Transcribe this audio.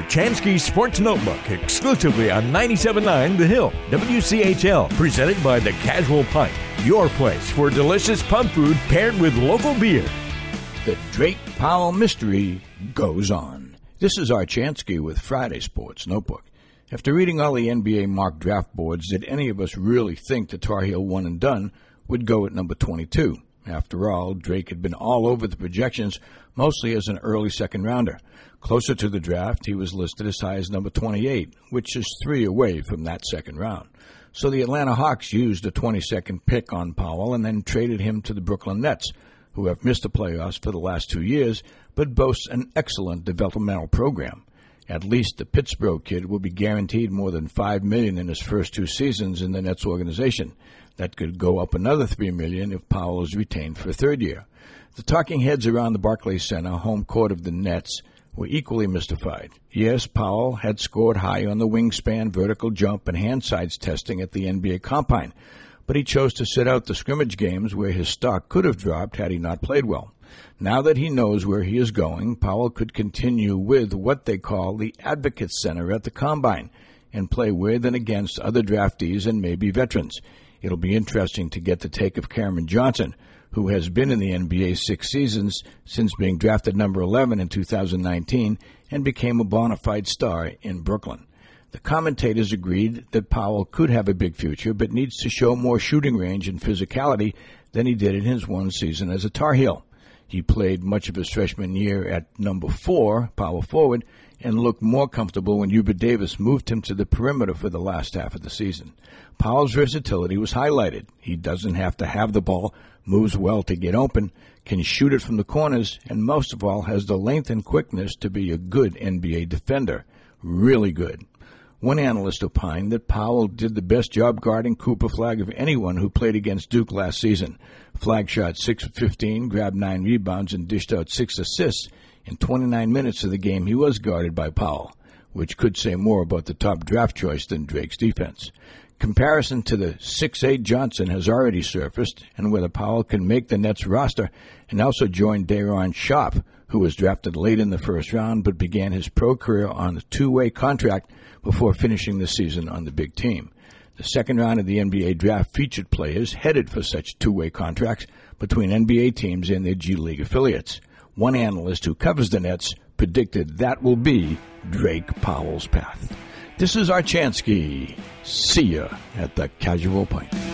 Chansky Sports Notebook exclusively on 97.9 The Hill, WCHL, presented by The Casual Pint, your place for delicious pub food paired with local beer. The Drake Powell mystery goes on. This is Art Chansky with Friday Sports Notebook. After reading all the NBA mock draft boards, did any of us really think the Tar Heel one and done would go at number 22? After all, Drake had been all over the projections, mostly as an early second-rounder. Closer to the draft, he was listed as high as number 28, which is 3 away from that second round. So the Atlanta Hawks used a 22nd pick on Powell and then traded him to the Brooklyn Nets, who have missed the playoffs for the last 2 years, but boasts an excellent developmental program. At least the Pittsburgh kid will be guaranteed more than $5 million in his first 2 seasons in the Nets organization. That could go up another $3 million if Powell is retained for a third year. The talking heads around the Barclays Center, home court of the Nets, were equally mystified. Yes, Powell had scored high on the wingspan, vertical jump, and hand sides testing at the NBA Combine, but he chose to sit out the scrimmage games where his stock could have dropped had he not played well. Now that he knows where he is going, Powell could continue with what they call the Advocate Center at the Combine and play with and against other draftees and maybe veterans. It'll be interesting to get the take of Cameron Johnson, who has been in the NBA 6 seasons since being drafted number 11 in 2019 and became a bona fide star in Brooklyn. The commentators agreed that Powell could have a big future, but needs to show more shooting range and physicality than he did in his one season as a Tar Heel. He played much of his freshman year at number 4, power forward, and looked more comfortable when Hubert Davis moved him to the perimeter for the last half of the season. Powell's versatility was highlighted. He doesn't have to have the ball, moves well to get open, can shoot it from the corners, and most of all has the length and quickness to be a good NBA defender. Really good. One analyst opined that Powell did the best job guarding Cooper Flagg of anyone who played against Duke last season. Flagg shot 6 of 15, grabbed 9 rebounds, and dished out 6 assists in 29 minutes of the game he was guarded by Powell, which could say more about the top draft choice than Drake's defense. Comparison to the 6'8 Johnson has already surfaced, and whether Powell can make the Nets roster and also join Day'Ron Sharpe, who was drafted late in the first round but began his pro career on a 2-way contract before finishing the season on the big team. The second round of the NBA draft featured players headed for such 2-way contracts between NBA teams and their G League affiliates. One analyst who covers the Nets predicted that will be Drake Powell's path. This is Art Chansky. See ya at the Casual Pint.